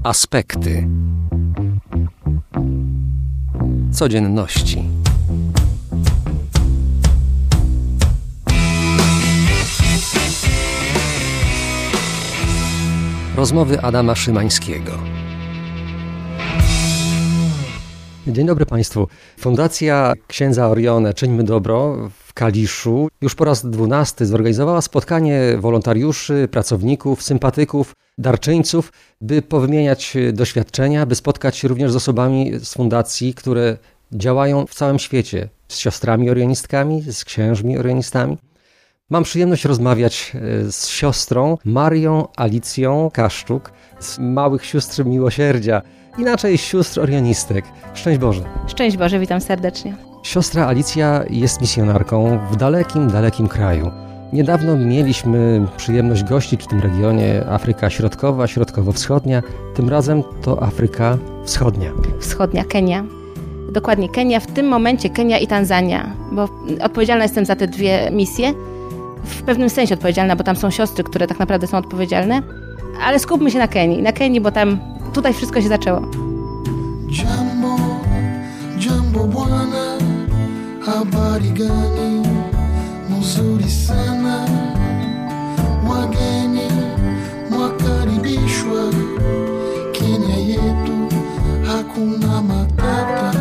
Aspekty codzienności. Rozmowy Adama Szymańskiego. Dzień dobry Państwu. Fundacja Księdza Orione Czyńmy Dobro w Kaliszu już po raz 12 zorganizowała spotkanie wolontariuszy, pracowników, sympatyków, darczyńców, by powymieniać doświadczenia, by spotkać się również z osobami z fundacji, które działają w całym świecie, z siostrami orionistkami, z księżmi orionistami. Mam przyjemność rozmawiać z siostrą Marią Alicją Kaszczuk z Małych Sióstr Miłosierdzia, inaczej sióstr orionistek. Szczęść Boże. Szczęść Boże, witam serdecznie. Siostra Alicja jest misjonarką w dalekim, dalekim kraju. Niedawno mieliśmy przyjemność gościć w tym regionie Afryka Środkowa, Środkowo-Wschodnia. Tym razem to Afryka Wschodnia. Wschodnia, Kenia. Dokładnie Kenia, w tym momencie Kenia i Tanzania, bo odpowiedzialna jestem za te dwie misje. W pewnym sensie odpowiedzialna, bo tam są siostry, które tak naprawdę są odpowiedzialne. Ale skupmy się na Kenii, bo tutaj wszystko się zaczęło. Jambo, jambo bwana, habari gani, mzuri sana, wageni, mwakaribishwa, Kenya yetu, hakuna matata.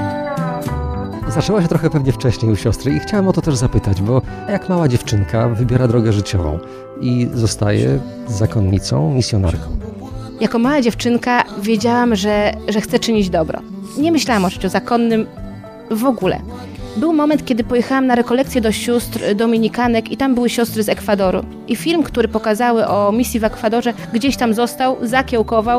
Zaczęła się trochę pewnie wcześniej u siostry i chciałem o to też zapytać, bo jak mała dziewczynka wybiera drogę życiową i zostaje zakonnicą, misjonarką. Jako mała dziewczynka wiedziałam, że chcę czynić dobro. Nie myślałam o życiu zakonnym w ogóle. Był moment, kiedy pojechałam na rekolekcję do sióstr dominikanek i tam były siostry z Ekwadoru. I film, który pokazały o misji w Ekwadorze, gdzieś tam został, zakiełkował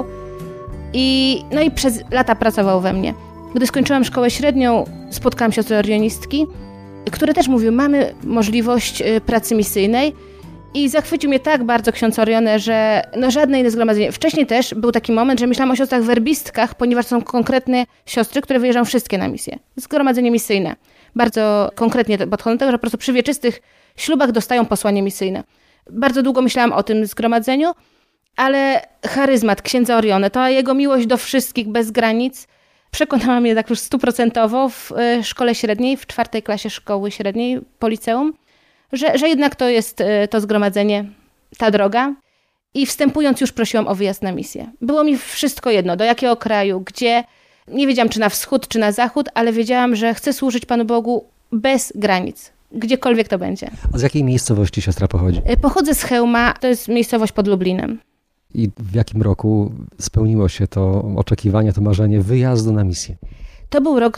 i przez lata pracował we mnie. Gdy skończyłam szkołę średnią, spotkałam siostry orionistki, które też mówiły, mamy możliwość pracy misyjnej i zachwycił mnie tak bardzo ksiądz Orione, że żadne inne zgromadzenie. Wcześniej też był taki moment, że myślałam o siostrach werbistkach, ponieważ są konkretne siostry, które wyjeżdżają wszystkie na misję. Zgromadzenie misyjne. Bardzo konkretnie podchodzą do tego, że po prostu przy wieczystych ślubach dostają posłanie misyjne. Bardzo długo myślałam o tym zgromadzeniu, ale charyzmat księdza Orione, to jego miłość do wszystkich bez granic, przekonała mnie tak już 100% w szkole średniej, w 4. klasie szkoły średniej po liceum, że jednak to jest to zgromadzenie, ta droga. I wstępując już prosiłam o wyjazd na misję. Było mi wszystko jedno, do jakiego kraju, gdzie. Nie wiedziałam, czy na wschód, czy na zachód, ale wiedziałam, że chcę służyć Panu Bogu bez granic, gdziekolwiek to będzie. A z jakiej miejscowości siostra pochodzi? Pochodzę z Chełma, to jest miejscowość pod Lublinem. I w jakim roku spełniło się to oczekiwanie, to marzenie wyjazdu na misję? To był rok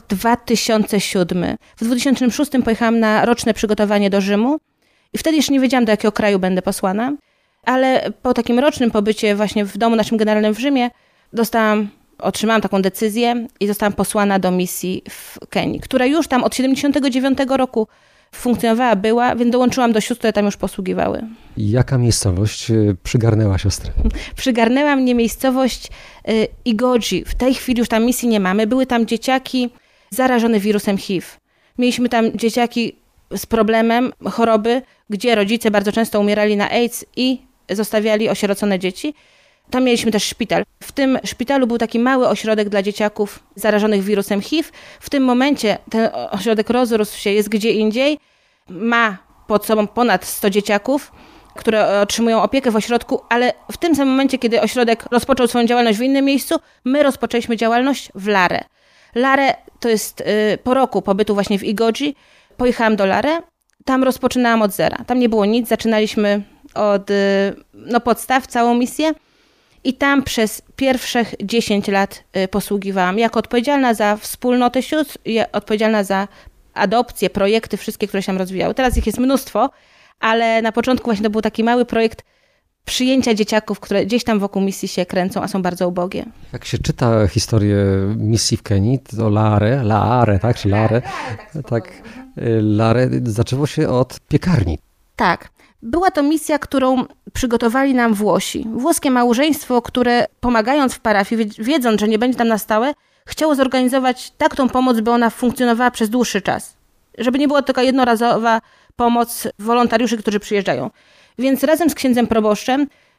2007. W 2006 pojechałam na roczne przygotowanie do Rzymu i wtedy jeszcze nie wiedziałam, do jakiego kraju będę posłana, ale po takim rocznym pobycie właśnie w domu naszym generalnym w Rzymie otrzymałam taką decyzję i zostałam posłana do misji w Kenii, która już tam od 79 roku funkcjonowała, więc dołączyłam do sióstr, które tam już posługiwały. Jaka miejscowość przygarnęła siostrę? Przygarnęła mnie miejscowość Igodzi. W tej chwili już tam misji nie mamy. Były tam dzieciaki zarażone wirusem HIV. Mieliśmy tam dzieciaki z problemem choroby, gdzie rodzice bardzo często umierali na AIDS i zostawiali osierocone dzieci. Tam mieliśmy też szpital. W tym szpitalu był taki mały ośrodek dla dzieciaków zarażonych wirusem HIV. W tym momencie ten ośrodek rozrósł się, jest gdzie indziej. Ma pod sobą ponad 100 dzieciaków, które otrzymują opiekę w ośrodku, ale w tym samym momencie, kiedy ośrodek rozpoczął swoją działalność w innym miejscu, my rozpoczęliśmy działalność w Lare. Lare to jest po roku pobytu właśnie w Igodzi. Pojechałam do Lare. Tam rozpoczynałam od zera. Tam nie było nic. Zaczynaliśmy od podstaw całą misję. I tam przez pierwszych 10 lat posługiwałam jako odpowiedzialna za wspólnotę sióstr i odpowiedzialna za adopcje, projekty, wszystkie, które się tam rozwijały. Teraz ich jest mnóstwo, ale na początku właśnie to był taki mały projekt przyjęcia dzieciaków, które gdzieś tam wokół misji się kręcą, a są bardzo ubogie. Jak się czyta historię misji w Kenii, to Lare, tak? Czy Lare? Tak, Lare zaczęło się od piekarni. Tak. Była to misja, którą przygotowali nam Włosi. Włoskie małżeństwo, które pomagając w parafii, wiedząc, że nie będzie tam na stałe, chciało zorganizować tak tą pomoc, by ona funkcjonowała przez dłuższy czas. Żeby nie była tylko jednorazowa pomoc wolontariuszy, którzy przyjeżdżają. Więc razem z księdzem proboszczem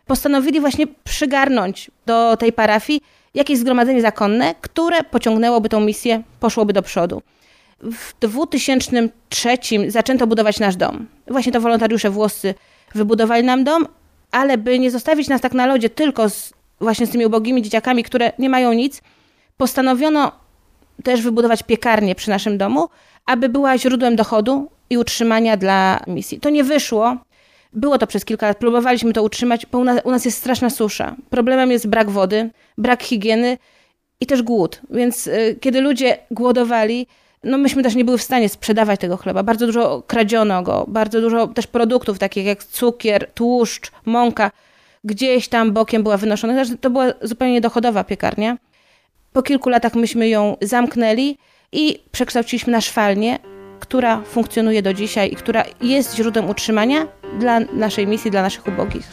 postanowili właśnie przygarnąć do tej parafii jakieś zgromadzenie zakonne, które pociągnęłoby tą misję, poszłoby do przodu. W 2003 zaczęto budować nasz dom. Właśnie to wolontariusze włoscy wybudowali nam dom, ale by nie zostawić nas tak na lodzie tylko właśnie z tymi ubogimi dzieciakami, które nie mają nic, postanowiono też wybudować piekarnię przy naszym domu, aby była źródłem dochodu i utrzymania dla misji. To nie wyszło. Było to przez kilka lat. Próbowaliśmy to utrzymać, bo u nas jest straszna susza. Problemem jest brak wody, brak higieny i też głód. Więc kiedy ludzie głodowali, no myśmy też nie były w stanie sprzedawać tego chleba. Bardzo dużo kradziono go, bardzo dużo też produktów takich jak cukier, tłuszcz, mąka. Gdzieś tam bokiem była wynoszona. To była zupełnie niedochodowa piekarnia. Po kilku latach myśmy ją zamknęli i przekształciliśmy na szwalnię, która funkcjonuje do dzisiaj i która jest źródłem utrzymania dla naszej misji, dla naszych ubogich.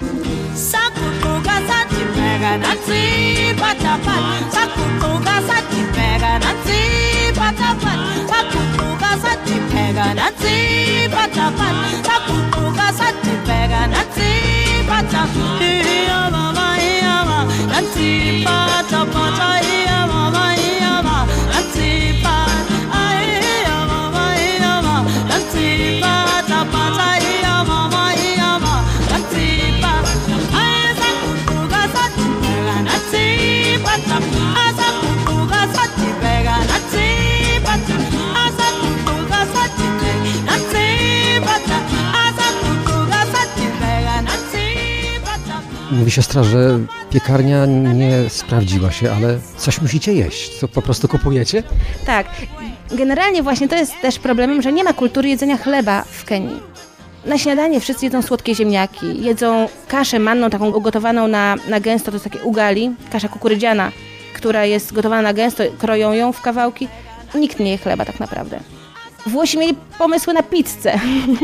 Mówi siostra, że piekarnia nie sprawdziła się, ale coś musicie jeść. To po prostu kupujecie? Tak. Generalnie właśnie to jest też problemem, że nie ma kultury jedzenia chleba w Kenii. Na śniadanie wszyscy jedzą słodkie ziemniaki, jedzą kaszę manną taką ugotowaną na gęsto, to jest takie ugali, kasza kukurydziana, która jest gotowana na gęsto, kroją ją w kawałki. Nikt nie je chleba tak naprawdę. Włosi mieli pomysły na pizzę,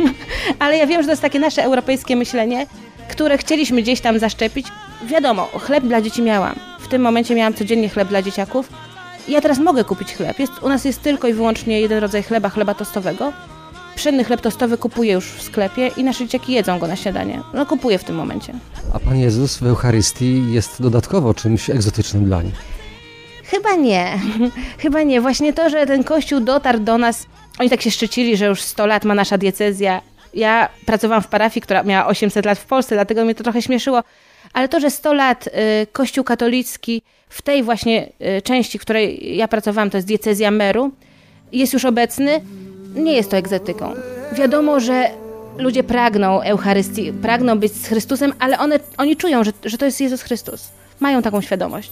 ale ja wiem, że to jest takie nasze europejskie myślenie, które chcieliśmy gdzieś tam zaszczepić. Wiadomo, chleb dla dzieci miałam. W tym momencie miałam codziennie chleb dla dzieciaków. I ja teraz mogę kupić chleb. U nas jest tylko i wyłącznie jeden rodzaj chleba tostowego. Pszenny chleb tostowy kupuję już w sklepie i nasze dzieciaki jedzą go na śniadanie. No kupuję w tym momencie. A Pan Jezus w Eucharystii jest dodatkowo czymś egzotycznym dla nich? Chyba nie. Chyba nie. Właśnie to, że ten Kościół dotarł do nas, oni tak się szczycili, że już 100 lat ma nasza diecezja. Ja pracowałam w parafii, która miała 800 lat w Polsce, dlatego mnie to trochę śmieszyło. Ale to, że 100 lat Kościół katolicki w tej właśnie części, w której ja pracowałam, to jest diecezja Meru, jest już obecny, nie jest to egzotyką. Wiadomo, że ludzie pragną Eucharystii, pragną być z Chrystusem, ale oni czują, że to jest Jezus Chrystus. Mają taką świadomość.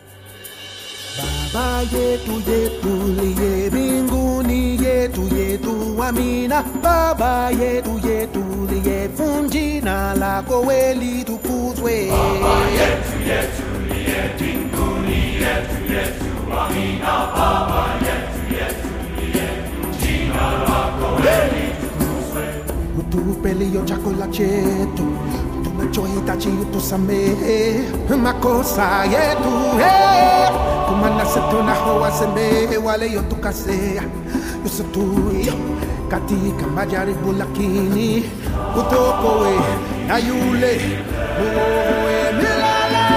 Baba yetu liye binguni yetu amina. Baba yetu liye funjina lako weli tukuzwe. Baba yetu liye binguni yetu amina. Baba yetu liye funjina lako weli tukuzwe. Utupeli yo chakula chetu. Tunachohitaji utusamehe makosa yetu. Kumana setu na hawasamehe wale yotukasea yosutuyo katika majaribu, lakini utokoe na yule muovu milele.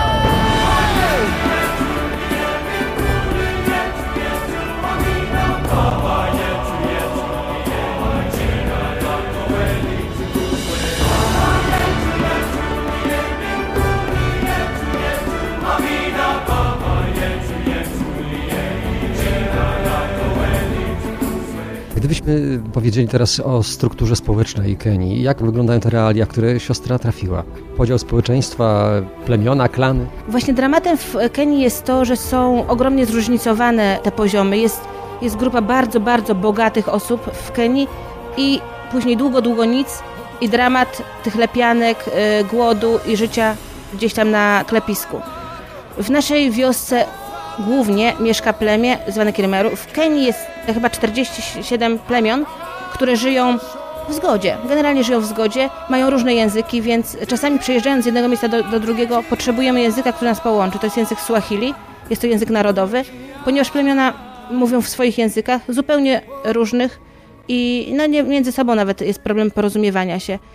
Gdybyśmy powiedzieli teraz o strukturze społecznej Kenii, jak wyglądają te realia, w które siostra trafiła? Podział społeczeństwa, plemiona, klany? Właśnie dramatem w Kenii jest to, że są ogromnie zróżnicowane te poziomy. Jest grupa bardzo, bardzo bogatych osób w Kenii i później długo nic i dramat tych lepianek, głodu i życia gdzieś tam na klepisku. W naszej wiosce głównie mieszka plemię zwane Kirimeru. W Kenii jest chyba 47 plemion, które żyją w zgodzie. Generalnie żyją w zgodzie, mają różne języki, więc czasami przejeżdżając z jednego miejsca do drugiego potrzebujemy języka, który nas połączy. To jest język Swahili, jest to język narodowy, ponieważ plemiona mówią w swoich językach zupełnie różnych i no nie, między sobą nawet jest problem porozumiewania się.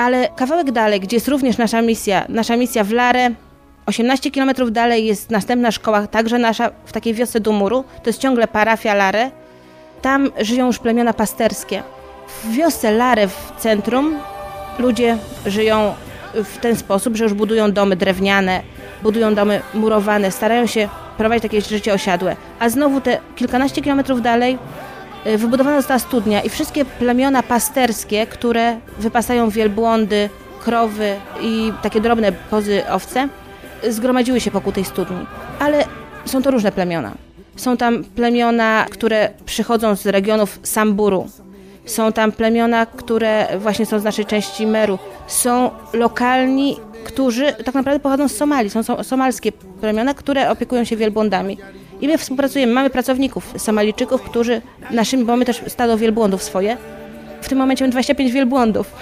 Ale kawałek dalej, gdzie jest również nasza misja w Lare, 18 km dalej jest następna szkoła, także nasza, w takiej wiosce Dumuru, to jest ciągle parafia Lare. Tam żyją już plemiona pasterskie. W wiosce Lare w centrum ludzie żyją w ten sposób, że już budują domy drewniane, budują domy murowane, starają się prowadzić takie życie osiadłe. A znowu te kilkanaście kilometrów dalej wybudowana została studnia i wszystkie plemiona pasterskie, które wypasają wielbłądy, krowy i takie drobne kozy, owce, zgromadziły się wokół tej studni. Ale są to różne plemiona. Są tam plemiona, które przychodzą z regionów Samburu. Są tam plemiona, które właśnie są z naszej części Meru. Są lokalni, którzy tak naprawdę pochodzą z Somalii. Są somalskie plemiona, które opiekują się wielbłądami. I my współpracujemy. Mamy pracowników, Somalijczyków, którzy bo mamy też stado wielbłądów swoje. W tym momencie mamy 25 wielbłądów.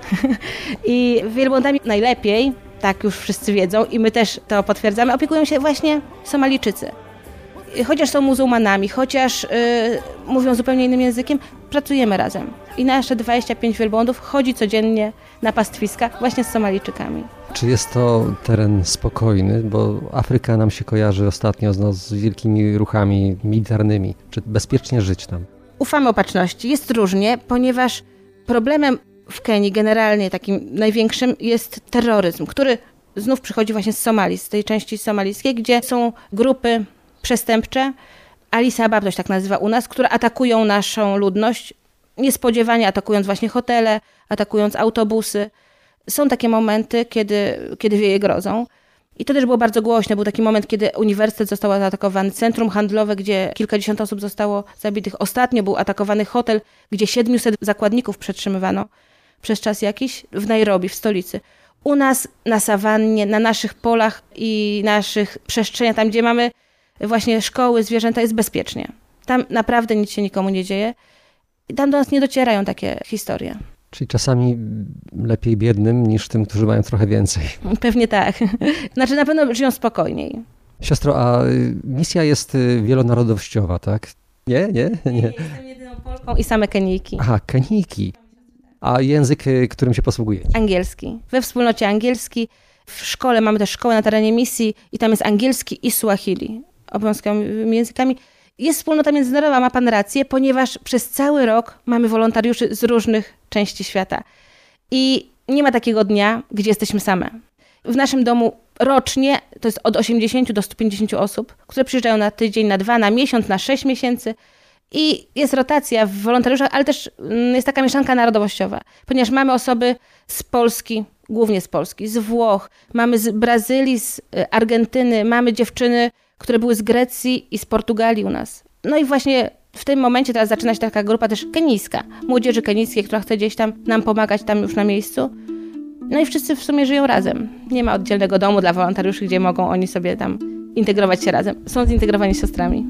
I wielbłądami najlepiej, tak już wszyscy wiedzą i my też to potwierdzamy, opiekują się właśnie Somalijczycy. Chociaż są muzułmanami, chociaż mówią zupełnie innym językiem, pracujemy razem. I nasze 25 wielbłądów chodzi codziennie na pastwiska właśnie z Somalijczykami. Czy jest to teren spokojny? Bo Afryka nam się kojarzy ostatnio z wielkimi ruchami militarnymi. Czy bezpiecznie żyć tam? Ufamy opatrzności. Jest różnie, ponieważ problemem w Kenii generalnie takim największym jest terroryzm, który znów przychodzi właśnie z Somalii, z tej części somalijskiej, gdzie są grupy przestępcze, Al-Shabaab to się tak nazywa u nas, które atakują naszą ludność, niespodziewanie atakując właśnie hotele, atakując autobusy. Są takie momenty, kiedy wieje grozą. I to też było bardzo głośne. Był taki moment, kiedy uniwersytet został zaatakowany, centrum handlowe, gdzie kilkadziesiąt osób zostało zabitych. Ostatnio był atakowany hotel, gdzie 700 zakładników przetrzymywano przez czas jakiś w Nairobi, w stolicy. U nas na sawannie, na naszych polach i naszych przestrzeniach, tam gdzie mamy właśnie szkoły, zwierzęta, jest bezpiecznie. Tam naprawdę nic się nikomu nie dzieje. I tam do nas nie docierają takie historie. Czyli czasami lepiej biednym niż tym, którzy mają trochę więcej. Pewnie tak. Znaczy na pewno żyją spokojniej. Siostro, a misja jest wielonarodowościowa, tak? Nie. Jestem jedyną Polką i same Kenijki. Aha, Kenijki. A język, którym się posługujecie? Angielski. We wspólnocie angielski. W szkole mamy też szkołę na terenie misji i tam jest angielski i Swahili. Obowiązkowymi językami. Jest wspólnota międzynarodowa, ma pan rację, ponieważ przez cały rok mamy wolontariuszy z różnych części świata. I nie ma takiego dnia, gdzie jesteśmy same. W naszym domu rocznie to jest od 80 do 150 osób, które przyjeżdżają na tydzień, na 2, na miesiąc, na 6 miesięcy. I jest rotacja w wolontariuszach, ale też jest taka mieszanka narodowościowa, ponieważ mamy osoby z Polski, głównie z Polski, z Włoch, mamy z Brazylii, z Argentyny, mamy dziewczyny, które były z Grecji i z Portugalii u nas. No i właśnie w tym momencie teraz zaczyna się taka grupa też kenijska, młodzieży kenijskiej, która chce gdzieś tam nam pomagać tam już na miejscu. No i wszyscy w sumie żyją razem. Nie ma oddzielnego domu dla wolontariuszy, gdzie mogą oni sobie tam integrować się razem. Są zintegrowani z siostrami.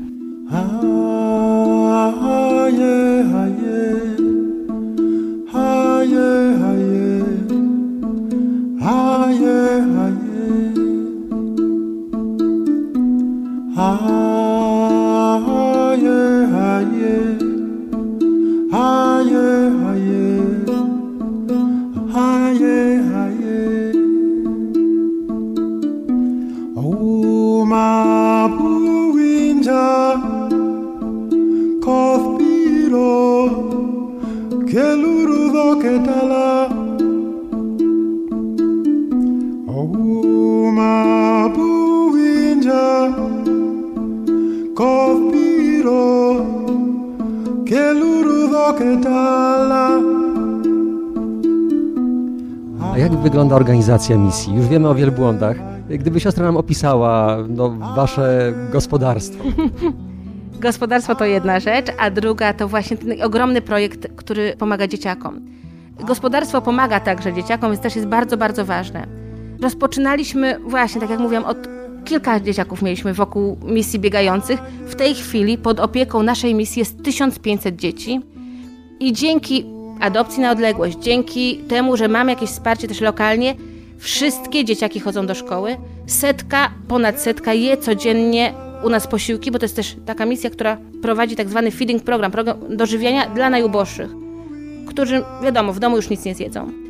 A jak wygląda organizacja misji? Już wiemy o wielbłądach. Gdyby siostra nam opisała wasze gospodarstwo. Gospodarstwo to jedna rzecz, a druga to właśnie ten ogromny projekt, który pomaga dzieciakom. Gospodarstwo pomaga także dzieciakom, więc też jest bardzo, bardzo ważne. Rozpoczynaliśmy właśnie, tak jak mówiłam, od kilka dzieciaków mieliśmy wokół misji biegających. W tej chwili pod opieką naszej misji jest 1500 dzieci i dzięki adopcji na odległość, dzięki temu, że mamy jakieś wsparcie też lokalnie, wszystkie dzieciaki chodzą do szkoły. Ponad setka je codziennie u nas posiłki, bo to jest też taka misja, która prowadzi tak zwany feeding program dożywiania dla najuboższych, którzy, wiadomo, w domu już nic nie zjedzą.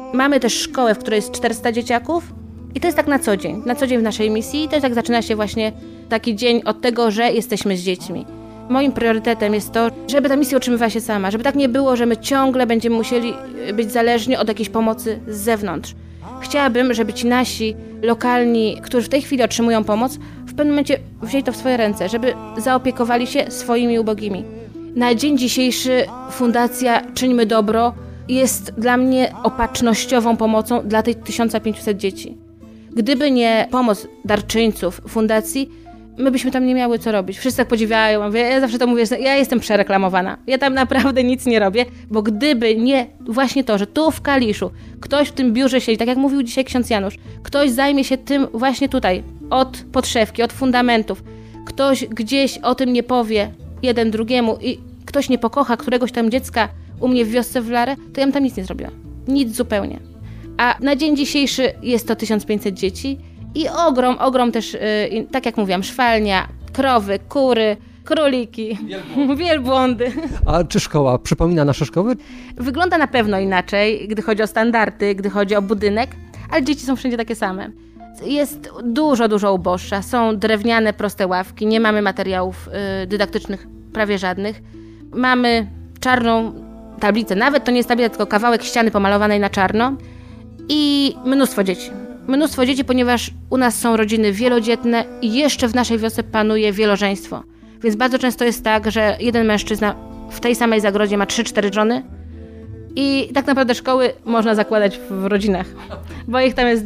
Mamy też szkołę, w której jest 400 dzieciaków i to jest tak na co dzień w naszej misji. To jest tak, zaczyna się właśnie taki dzień od tego, że jesteśmy z dziećmi. Moim priorytetem jest to, żeby ta misja utrzymywała się sama, żeby tak nie było, że my ciągle będziemy musieli być zależni od jakiejś pomocy z zewnątrz. Chciałabym, żeby ci nasi lokalni, którzy w tej chwili otrzymują pomoc, w pewnym momencie wzięli to w swoje ręce, żeby zaopiekowali się swoimi ubogimi. Na dzień dzisiejszy Fundacja Czyńmy Dobro jest dla mnie opatrznościową pomocą dla tych 1500 dzieci. Gdyby nie pomoc darczyńców fundacji, my byśmy tam nie miały co robić. Wszyscy tak podziwiają. Ja zawsze to mówię, że ja jestem przereklamowana. Ja tam naprawdę nic nie robię, bo gdyby nie właśnie to, że tu w Kaliszu ktoś w tym biurze siedzi, tak jak mówił dzisiaj ksiądz Janusz, ktoś zajmie się tym właśnie tutaj, od podszewki, od fundamentów, ktoś gdzieś o tym nie powie jeden drugiemu i ktoś nie pokocha któregoś tam dziecka u mnie w wiosce w Larę, to ja bym tam nic nie zrobiła. Nic zupełnie. A na dzień dzisiejszy jest to 1500 dzieci i ogrom też, tak jak mówiłam, szwalnia, krowy, kury, króliki, wielbłądy. A czy szkoła przypomina nasze szkoły? Wygląda na pewno inaczej, gdy chodzi o standardy, gdy chodzi o budynek, ale dzieci są wszędzie takie same. Jest dużo uboższa. Są drewniane, proste ławki, nie mamy materiałów dydaktycznych prawie żadnych. Mamy czarną tablicę, nawet to nie jest tablica, tylko kawałek ściany pomalowanej na czarno i mnóstwo dzieci. Mnóstwo dzieci, ponieważ u nas są rodziny wielodzietne i jeszcze w naszej wiosce panuje wielożeństwo. Więc bardzo często jest tak, że jeden mężczyzna w tej samej zagrodzie ma 3-4 żony i tak naprawdę szkoły można zakładać w rodzinach, bo ich tam jest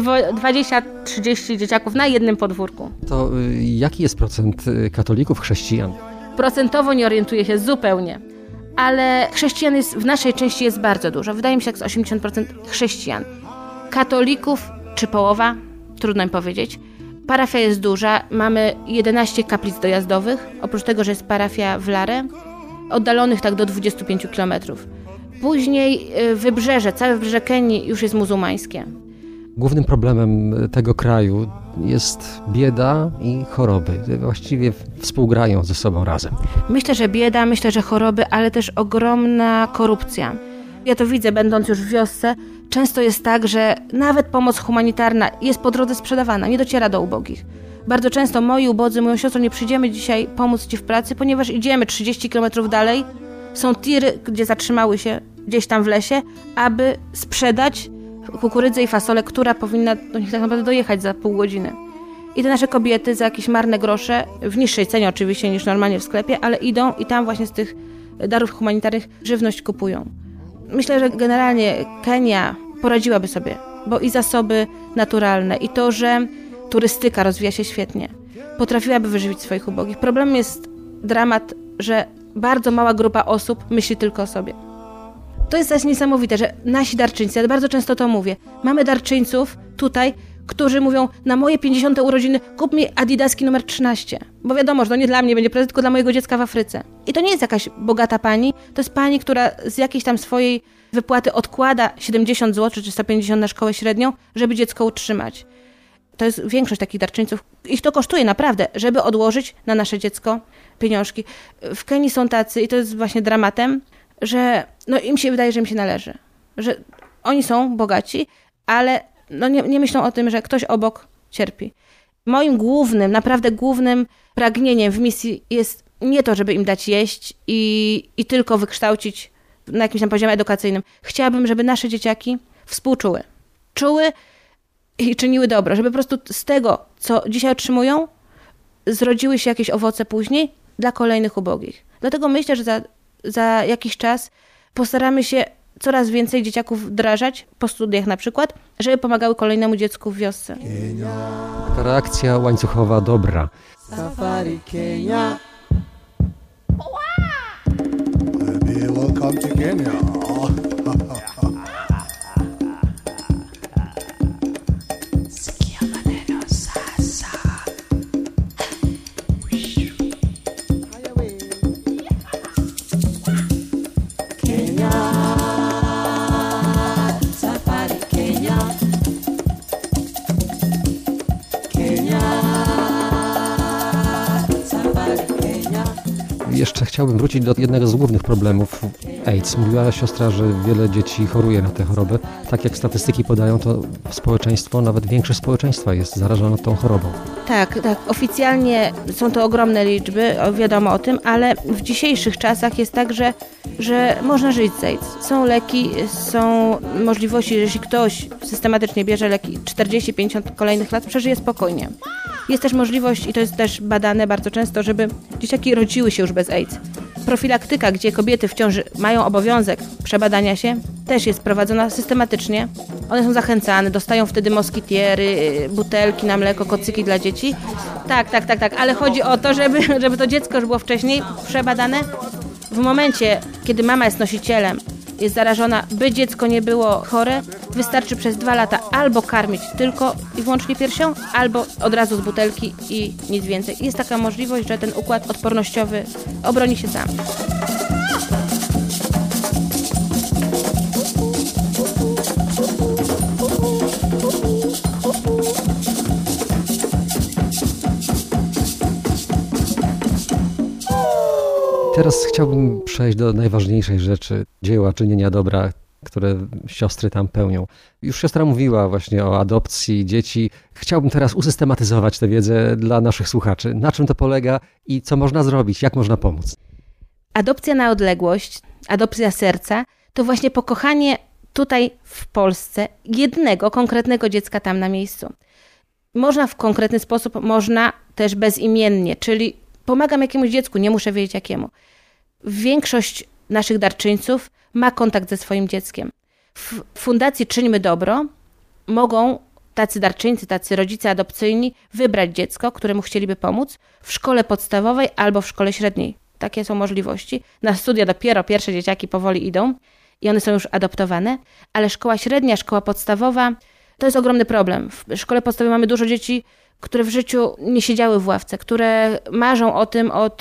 20-30 dzieciaków na jednym podwórku. To jaki jest procent katolików, chrześcijan? Procentowo nie orientuję się zupełnie, ale chrześcijan w naszej części jest bardzo dużo. Wydaje mi się, jak z 80% chrześcijan. Katolików czy połowa, trudno mi powiedzieć. Parafia jest duża, mamy 11 kaplic dojazdowych, oprócz tego, że jest parafia w Larę, oddalonych tak do 25 km. Później wybrzeże, całe wybrzeże Kenii już jest muzułmańskie. Głównym problemem tego kraju jest bieda i choroby. Właściwie współgrają ze sobą razem. Myślę, że bieda, myślę, że choroby, ale też ogromna korupcja. Ja to widzę, będąc już w wiosce. Często jest tak, że nawet pomoc humanitarna jest po drodze sprzedawana, nie dociera do ubogich. Bardzo często moi ubodzy mówią: siostro, nie przyjdziemy dzisiaj pomóc ci w pracy, ponieważ idziemy 30 km dalej. Są tiry, gdzie zatrzymały się gdzieś tam w lesie, aby sprzedać kukurydzę i fasolę, która powinna do nich tak naprawdę dojechać za pół godziny. I te nasze kobiety za jakieś marne grosze, w niższej cenie oczywiście niż normalnie w sklepie, ale idą i tam właśnie z tych darów humanitarnych żywność kupują. Myślę, że generalnie Kenia poradziłaby sobie, bo i zasoby naturalne, i to, że turystyka rozwija się świetnie, potrafiłaby wyżywić swoich ubogich. Problemem jest dramat, że bardzo mała grupa osób myśli tylko o sobie. To jest też niesamowite, że nasi darczyńcy, ja bardzo często to mówię, mamy darczyńców tutaj, którzy mówią: na moje 50. urodziny kup mi adidaski numer 13, bo wiadomo, że to nie dla mnie będzie prezent, tylko dla mojego dziecka w Afryce. I to nie jest jakaś bogata pani, to jest pani, która z jakiejś tam swojej wypłaty odkłada 70 zł czy 150 na szkołę średnią, żeby dziecko utrzymać. To jest większość takich darczyńców. Ich to kosztuje naprawdę, żeby odłożyć na nasze dziecko pieniążki. W Kenii są tacy, i to jest właśnie dramatem, że im się wydaje, że im się należy. Że oni są bogaci, ale nie myślą o tym, że ktoś obok cierpi. Moim naprawdę głównym pragnieniem w misji jest nie to, żeby im dać jeść i tylko wykształcić na jakimś tam poziomie edukacyjnym. Chciałabym, żeby nasze dzieciaki współczuły. Czuły i czyniły dobro. Żeby po prostu z tego, co dzisiaj otrzymują, zrodziły się jakieś owoce później dla kolejnych ubogich. Dlatego myślę, że za jakiś czas postaramy się coraz więcej dzieciaków wdrażać, po studiach na przykład, żeby pomagały kolejnemu dziecku w wiosce. Taka reakcja łańcuchowa dobra. Safari Kenya. Welcome to Kenya. Jeszcze chciałbym wrócić do jednego z głównych problemów AIDS. Mówiła siostra, że wiele dzieci choruje na tę chorobę. Tak jak statystyki podają, to społeczeństwo, nawet większość społeczeństwa jest zarażone tą chorobą. Tak. Oficjalnie są to ogromne liczby, wiadomo o tym, ale w dzisiejszych czasach jest tak, że można żyć z AIDS. Są leki, są możliwości, że jeśli ktoś systematycznie bierze leki 40-50 kolejnych lat, przeżyje spokojnie. Jest też możliwość, i to jest też badane bardzo często, żeby dzieciaki rodziły się już bez AIDS. Profilaktyka, gdzie kobiety w ciąży mają obowiązek przebadania się, też jest prowadzona systematycznie. One są zachęcane, dostają wtedy moskitiery, butelki na mleko, kocyki dla dzieci. Tak, ale chodzi o to, żeby to dziecko już było wcześniej przebadane. W momencie, kiedy mama jest nosicielem, jest zarażona, by dziecko nie było chore, wystarczy przez 2 lata albo karmić tylko i wyłącznie piersią, albo od razu z butelki i nic więcej. Jest taka możliwość, że ten układ odpornościowy obroni się sam. Teraz chciałbym przejść do najważniejszej rzeczy, dzieła czynienia dobra, które siostry tam pełnią. Już siostra mówiła właśnie o adopcji dzieci. Chciałbym teraz usystematyzować tę wiedzę dla naszych słuchaczy. Na czym to polega i co można zrobić, jak można pomóc? Adopcja na odległość, adopcja serca, to właśnie pokochanie tutaj w Polsce jednego konkretnego dziecka tam na miejscu. Można w konkretny sposób, można też bezimiennie, czyli pomagam jakiemuś dziecku, nie muszę wiedzieć jakiemu. Większość naszych darczyńców ma kontakt ze swoim dzieckiem. W Fundacji Czyńmy Dobro mogą tacy darczyńcy, tacy rodzice adopcyjni wybrać dziecko, któremu chcieliby pomóc w szkole podstawowej albo w szkole średniej. Takie są możliwości. Na studia dopiero pierwsze dzieciaki powoli idą i one są już adoptowane, ale szkoła średnia, szkoła podstawowa to jest ogromny problem. W szkole podstawowej mamy dużo dzieci, które w życiu nie siedziały w ławce, które marzą o tym od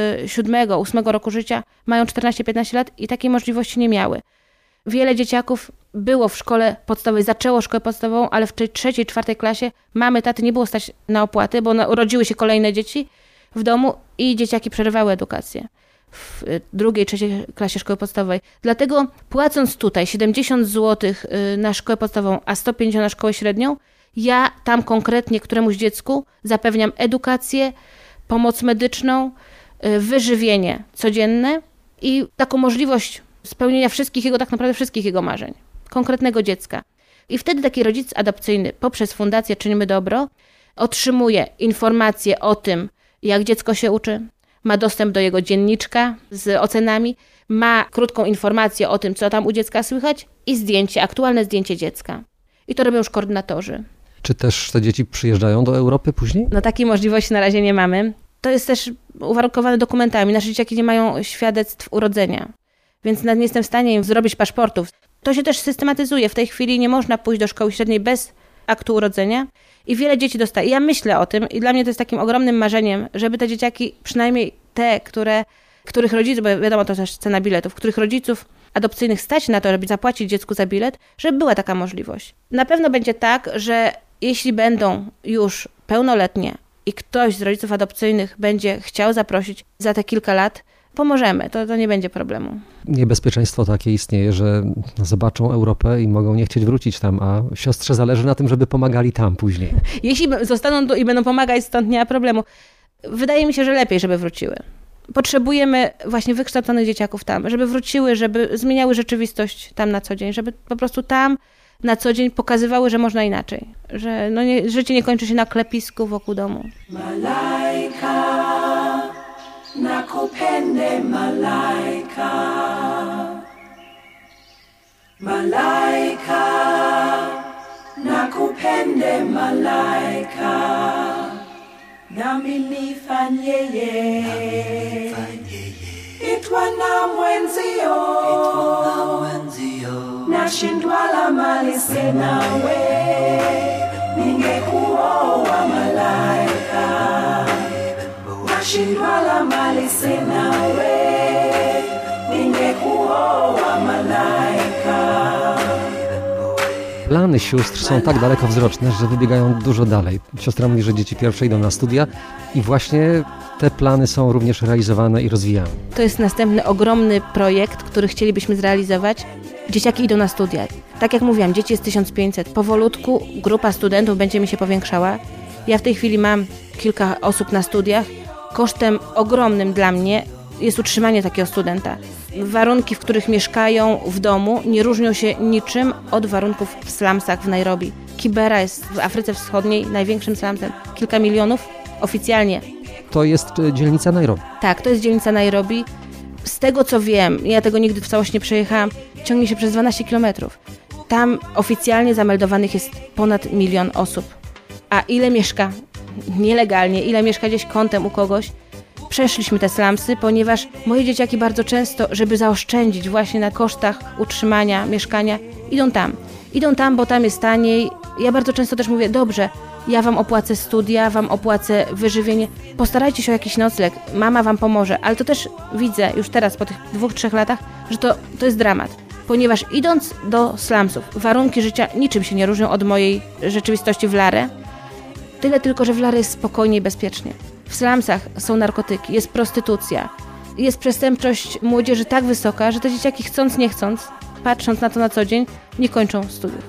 7, 8 roku życia, mają 14-15 lat i takiej możliwości nie miały. Wiele dzieciaków było w szkole podstawowej, zaczęło szkołę podstawową, ale w tej 3., 4. klasie mamy, taty nie było stać na opłaty, bo urodziły się kolejne dzieci w domu i dzieciaki przerywały edukację w 2., 3. klasie szkoły podstawowej. Dlatego płacąc tutaj 70 zł na szkołę podstawową, a 150 na szkołę średnią, ja tam konkretnie któremuś dziecku zapewniam edukację, pomoc medyczną, wyżywienie codzienne i taką możliwość spełnienia tak naprawdę wszystkich jego marzeń, konkretnego dziecka. I wtedy taki rodzic adopcyjny poprzez Fundację Czyńmy Dobro otrzymuje informacje o tym, jak dziecko się uczy, ma dostęp do jego dzienniczka z ocenami, ma krótką informację o tym, co tam u dziecka słychać i zdjęcie, aktualne zdjęcie dziecka. I to robią już koordynatorzy. Czy też te dzieci przyjeżdżają do Europy później? No takiej możliwości na razie nie mamy. To jest też uwarunkowane dokumentami. Nasze dzieciaki nie mają świadectw urodzenia, więc nie jestem w stanie im zrobić paszportów. To się też systematyzuje. W tej chwili nie można pójść do szkoły średniej bez aktu urodzenia i wiele dzieci dostaje. Ja myślę o tym i dla mnie to jest takim ogromnym marzeniem, żeby te dzieciaki, przynajmniej te, których rodziców, bo wiadomo, to też cena biletów, których rodziców adopcyjnych stać na to, żeby zapłacić dziecku za bilet, żeby była taka możliwość. Na pewno będzie tak, że jeśli będą już pełnoletnie i ktoś z rodziców adopcyjnych będzie chciał zaprosić za te kilka lat, pomożemy, to nie będzie problemu. Niebezpieczeństwo takie istnieje, że zobaczą Europę i mogą nie chcieć wrócić tam, a siostrze zależy na tym, żeby pomagali tam później. Jeśli zostaną tu i będą pomagać, stąd nie ma problemu. Wydaje mi się, że lepiej, żeby wróciły. Potrzebujemy właśnie wykształconych dzieciaków tam, żeby wróciły, żeby zmieniały rzeczywistość tam na co dzień, żeby po prostu tam na co dzień pokazywały, że można inaczej, że życie nie kończy się na klepisku wokół domu. Malaika, nakupende malaika. Malaika, nakupende malaika. Nami nifanyeye. Itwa na mwenzio. Nashindwala mali senawe. Ningekuoa malaika. Nashindwala mali senawe. Ningekuoa malaika. Plany sióstr są tak dalekowzroczne, że wybiegają dużo dalej. Siostra mówi, że dzieci pierwsze idą na studia i właśnie te plany są również realizowane i rozwijane. To jest następny ogromny projekt, który chcielibyśmy zrealizować. Dzieciaki idą na studia. Tak jak mówiłam, dzieci jest 1500. Powolutku grupa studentów będzie mi się powiększała. Ja w tej chwili mam kilka osób na studiach. Kosztem ogromnym dla mnie jest utrzymanie takiego studenta. Warunki, w których mieszkają w domu, nie różnią się niczym od warunków w slumsach w Nairobi. Kibera jest w Afryce Wschodniej największym slumsem. Kilka milionów oficjalnie. To jest dzielnica Nairobi. Tak, to jest dzielnica Nairobi. Z tego co wiem, ja tego nigdy w całości nie przejechałam, ciągnie się przez 12 kilometrów. Tam oficjalnie zameldowanych jest ponad 1 milion osób. A ile mieszka nielegalnie, ile mieszka gdzieś kątem u kogoś? Przeszliśmy te slumsy, ponieważ moje dzieciaki bardzo często, żeby zaoszczędzić właśnie na kosztach utrzymania, mieszkania, idą tam. Idą tam, bo tam jest taniej. Ja bardzo często też mówię, dobrze, ja wam opłacę studia, wam opłacę wyżywienie, postarajcie się o jakiś nocleg, mama wam pomoże, ale to też widzę już teraz po tych 2-3 latach, że to jest dramat, ponieważ idąc do slumsów, warunki życia niczym się nie różnią od mojej rzeczywistości w Lare, tyle tylko, że w Lare jest spokojnie i bezpiecznie. W slumsach są narkotyki, jest prostytucja, jest przestępczość młodzieży tak wysoka, że te dzieciaki chcąc nie chcąc, patrząc na to na co dzień, nie kończą studiów.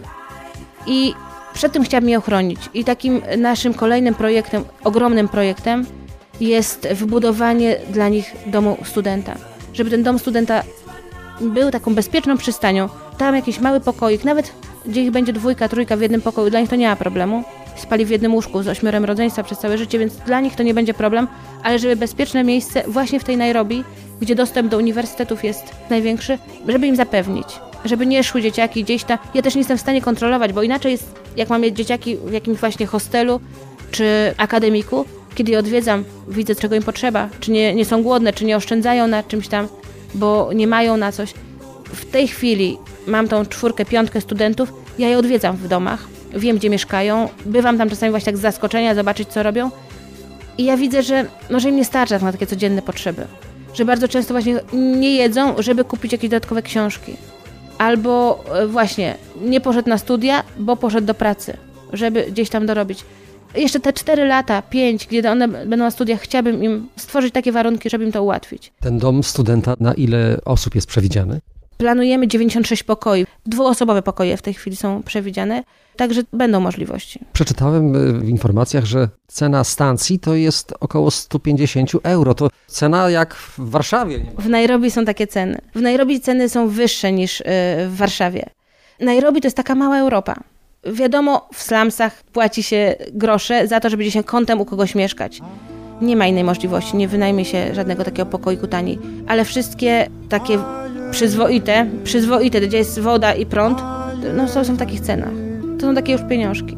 I przed tym chciałabym je ochronić. I takim naszym kolejnym projektem, ogromnym projektem jest wybudowanie dla nich domu studenta. Żeby ten dom studenta był taką bezpieczną przystanią. Tam jakiś mały pokoik, nawet gdzie ich będzie 2, 3 w jednym pokoju, dla nich to nie ma problemu. Spali w jednym łóżku z 8 rodzeństwa przez całe życie, więc dla nich to nie będzie problem, ale żeby bezpieczne miejsce właśnie w tej Nairobi, gdzie dostęp do uniwersytetów jest największy, żeby im zapewnić. Żeby nie szły dzieciaki gdzieś tam. Ja też nie jestem w stanie kontrolować, bo inaczej jest, jak mamy dzieciaki w jakimś właśnie hostelu czy akademiku, kiedy je odwiedzam, widzę, czego im potrzeba, czy nie są głodne, czy nie oszczędzają na czymś tam, bo nie mają na coś. W tej chwili mam tą 4, 5 studentów, ja je odwiedzam w domach, wiem, gdzie mieszkają, bywam tam czasami właśnie tak z zaskoczenia, zobaczyć, co robią i ja widzę, że im nie starcza na takie codzienne potrzeby, że bardzo często właśnie nie jedzą, żeby kupić jakieś dodatkowe książki. Albo właśnie nie poszedł na studia, bo poszedł do pracy, żeby gdzieś tam dorobić. Jeszcze te 4 lata, 5, kiedy one będą na studiach, chciałabym im stworzyć takie warunki, żeby im to ułatwić. Ten dom studenta na ile osób jest przewidziany? Planujemy 96 pokoi. 2-osobowe pokoje w tej chwili są przewidziane, także będą możliwości. Przeczytałem w informacjach, że cena stacji to jest około 150 euro. To cena jak w Warszawie. W Nairobi są takie ceny. W Nairobi ceny są wyższe niż w Warszawie. Nairobi to jest taka mała Europa. Wiadomo, w slumsach płaci się grosze za to, żeby gdzieś kątem u kogoś mieszkać. Nie ma innej możliwości, nie wynajmie się żadnego takiego pokoiku taniej. Ale wszystkie takie przyzwoite, gdzie jest woda i prąd, no są w takich cenach. To są takie już pieniążki.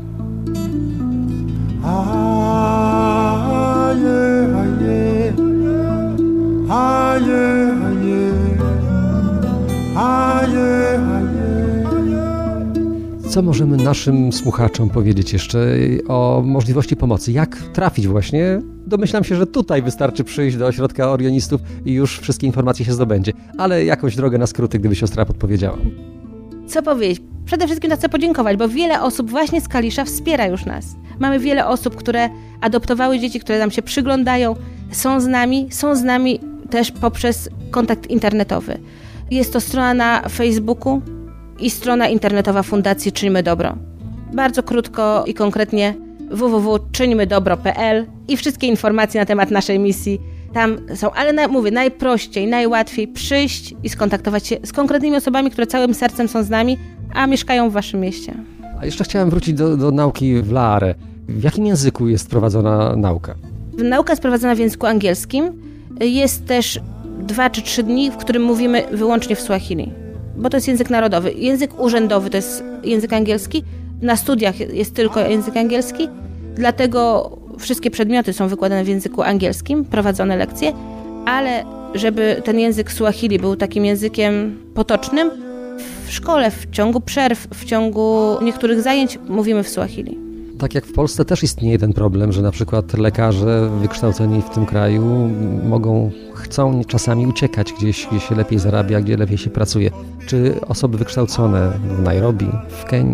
Co możemy naszym słuchaczom powiedzieć jeszcze o możliwości pomocy? Jak trafić właśnie? Domyślam się, że tutaj wystarczy przyjść do ośrodka orionistów i już wszystkie informacje się zdobędzie. Ale jakąś drogę na skróty, gdyby siostra podpowiedziała. Co powiedzieć? Przede wszystkim chcę podziękować, bo wiele osób właśnie z Kalisza wspiera już nas. Mamy wiele osób, które adoptowały dzieci, które nam się przyglądają, są z nami też poprzez kontakt internetowy. Jest to strona na Facebooku i strona internetowa Fundacji Czyńmy Dobro. Bardzo krótko i konkretnie www.czyńmydobro.pl i wszystkie informacje na temat naszej misji tam są. Ale mówię, najprościej, najłatwiej przyjść i skontaktować się z konkretnymi osobami, które całym sercem są z nami, a mieszkają w waszym mieście. A jeszcze chciałem wrócić do nauki w Lare. W jakim języku jest prowadzona nauka? Nauka jest prowadzona w języku angielskim. Jest też 2 czy 3 dni, w którym mówimy wyłącznie w Swahili, bo to jest język narodowy. Język urzędowy to jest język angielski. Na studiach jest tylko język angielski, dlatego wszystkie przedmioty są wykładane w języku angielskim, prowadzone lekcje, ale żeby ten język Swahili był takim językiem potocznym, w szkole, w ciągu przerw, w ciągu niektórych zajęć mówimy w Swahili. Tak jak w Polsce też istnieje ten problem, że na przykład lekarze wykształceni w tym kraju chcą czasami uciekać gdzieś, gdzie się lepiej zarabia, gdzie lepiej się pracuje. Czy osoby wykształcone w Nairobi, w Kenii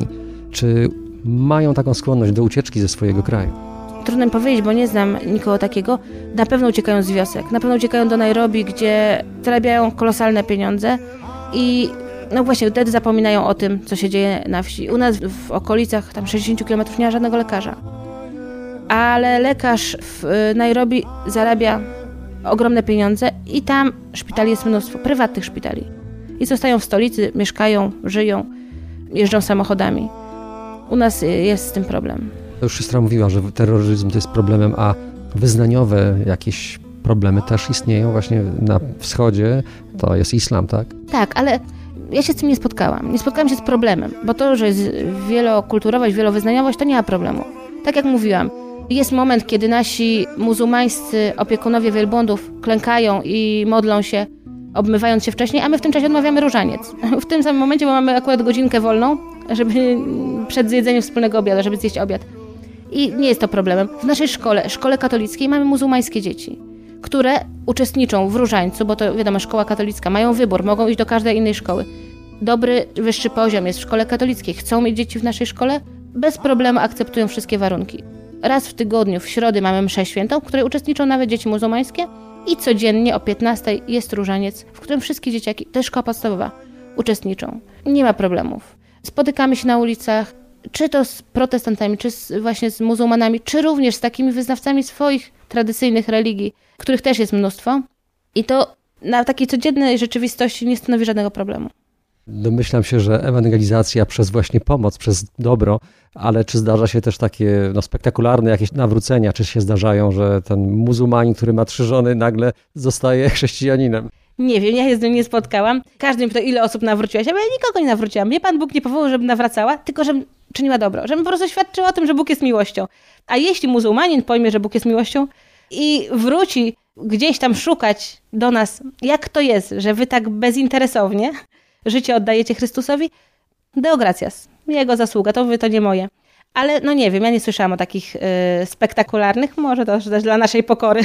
czy mają taką skłonność do ucieczki ze swojego kraju? Trudno mi powiedzieć, bo nie znam nikogo takiego. Na pewno uciekają z wiosek, na pewno uciekają do Nairobi, gdzie zarabiają kolosalne pieniądze i no właśnie wtedy zapominają o tym, co się dzieje na wsi. U nas w okolicach tam 60 km nie ma żadnego lekarza. Ale lekarz w Nairobi zarabia ogromne pieniądze i tam szpitali jest mnóstwo, prywatnych szpitali. I zostają w stolicy, mieszkają, żyją, jeżdżą samochodami. U nas jest z tym problem. Już siostra mówiła, że terroryzm to jest problemem, a wyznaniowe jakieś problemy też istnieją właśnie na wschodzie. To jest islam, tak? Tak, ale ja się z tym nie spotkałam. Nie spotkałam się z problemem, bo to, że jest wielokulturowość, wielowyznaniowość, to nie ma problemu. Tak jak mówiłam, jest moment, kiedy nasi muzułmańscy opiekunowie wielbłądów klękają i modlą się, obmywając się wcześniej, a my w tym czasie odmawiamy różaniec. W tym samym momencie, bo mamy akurat godzinkę wolną, żeby przed zjedzeniem wspólnego obiadu, żeby zjeść obiad. I nie jest to problemem. W naszej szkole katolickiej mamy muzułmańskie dzieci, które uczestniczą w różańcu, bo to wiadomo, szkoła katolicka, mają wybór, mogą iść do każdej innej szkoły. Dobry, wyższy poziom jest w szkole katolickiej. Chcą mieć dzieci w naszej szkole? Bez problemu akceptują wszystkie warunki. Raz w tygodniu, w środę mamy mszę świętą, w której uczestniczą nawet dzieci muzułmańskie i codziennie o 15 jest różaniec, w którym wszystkie dzieciaki, to jest szkoła podstawowa, uczestniczą. Nie ma problemów. Spotykamy się na ulicach, czy to z protestantami, czy właśnie z muzułmanami, czy również z takimi wyznawcami swoich tradycyjnych religii, których też jest mnóstwo. I to na takiej codziennej rzeczywistości nie stanowi żadnego problemu. Domyślam się, że ewangelizacja przez właśnie pomoc, przez dobro, ale czy zdarza się też takie spektakularne jakieś nawrócenia? Czy się zdarzają, że ten muzułmanin, który ma 3 żony, nagle zostaje chrześcijaninem? Nie wiem, ja się z nim nie spotkałam. Każdy mi pyta, ile osób nawróciłaś? Ja nikogo nie nawróciłam. Mnie Pan Bóg nie powołał, żebym nawracała, tylko żebym czyniła dobro. Żebym po prostu świadczyła o tym, że Bóg jest miłością. A jeśli muzułmanin pojmie, że Bóg jest miłością i wróci gdzieś tam szukać do nas, jak to jest, że wy tak bezinteresownie życie oddajecie Chrystusowi, Deo gratias. Jego zasługa, to nie moje. Ale no nie wiem, ja nie słyszałam o takich spektakularnych, może to też dla naszej pokory.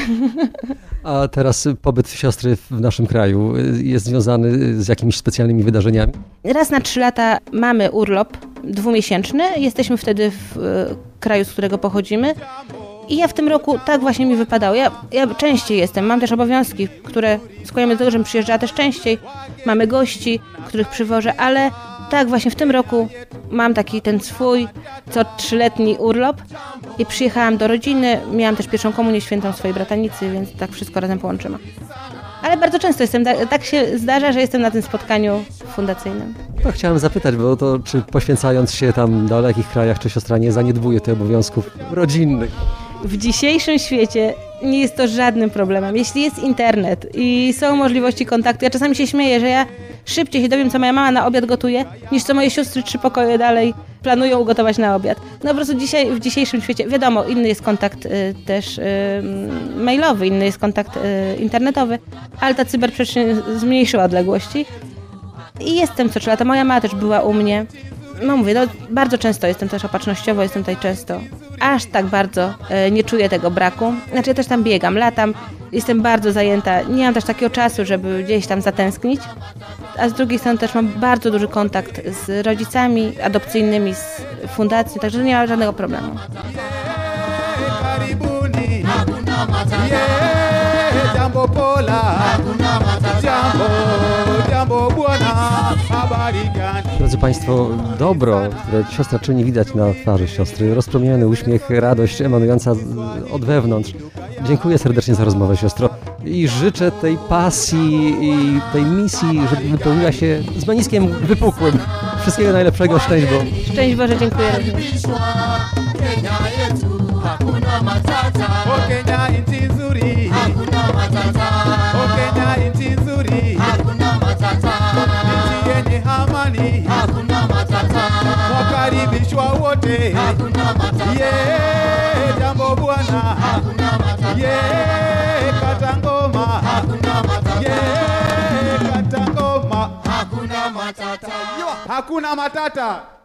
A teraz pobyt siostry w naszym kraju jest związany z jakimiś specjalnymi wydarzeniami? Raz na 3 lata mamy urlop 2-miesięczny. Jesteśmy wtedy w kraju, z którego pochodzimy. I ja w tym roku tak właśnie mi wypadało. Ja częściej jestem, mam też obowiązki, które skłaniają do tego, żebym przyjeżdżała też częściej. Mamy gości, których przywożę, ale tak właśnie w tym roku mam taki ten swój co 3-letni urlop i przyjechałam do rodziny. Miałam też pierwszą komunię świętą swojej bratanicy, więc tak wszystko razem połączymy. Ale bardzo często jestem, tak się zdarza, że jestem na tym spotkaniu fundacyjnym. To chciałem zapytać, bo to czy poświęcając się tam w dalekich krajach, czy siostra nie zaniedbuje tych obowiązków rodzinnych? W dzisiejszym świecie nie jest to żadnym problemem. Jeśli jest internet i są możliwości kontaktu, ja czasami się śmieję, że ja szybciej się dowiem, co moja mama na obiad gotuje, niż co moje siostry 3 pokoje dalej planują ugotować na obiad. No po prostu w dzisiejszym świecie, wiadomo, inny jest kontakt też mailowy, inny jest kontakt internetowy, ale ta cyberprzestrzeń zmniejszyła odległości. I jestem co 3 lata. Moja mama też była u mnie. No mówię, bardzo często jestem też opatrznościowo, jestem tutaj często. Aż tak bardzo nie czuję tego braku. Znaczy ja też tam biegam, latam, jestem bardzo zajęta. Nie mam też takiego czasu, żeby gdzieś tam zatęsknić. A z drugiej strony też mam bardzo duży kontakt z rodzicami adopcyjnymi, z fundacją, także nie ma żadnego problemu. Jambo pola, jambo bwana, habari gani. Drodzy Państwo, dobro, które siostra czyni, widać na twarzy siostry. Rozpromieniony uśmiech, radość emanująca od wewnątrz. Dziękuję serdecznie za rozmowę, siostro. I życzę tej pasji i tej misji, żeby wypełniła się z meniskiem wypukłym. Wszystkiego najlepszego, szczęść Boże. Szczęść Boże, dziękuję również. O Kenya nchi nzuri, o Kenya nchi nzuri, nchi yenye amani, wakaribishwa wote. Jambo bwana, kata ngoma, kata ngoma, hakuna matata.